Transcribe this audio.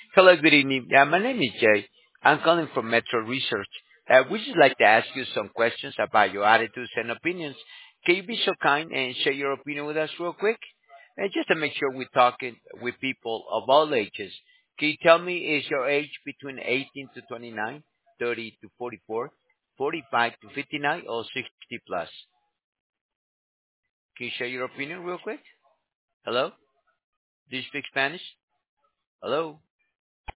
Hello, good evening. My name is Jay. I'm calling from Metro Research. We just like to ask you some questions about your attitudes and opinions. Can you be so kind and share your opinion with us real quick? And just to make sure we're talking with people of all ages. Can you tell me, is your age between 18 to 29, 30 to 44, 45 to 59, or 60 plus? Can you share your opinion real quick? Hello? Do you speak Spanish? Hello?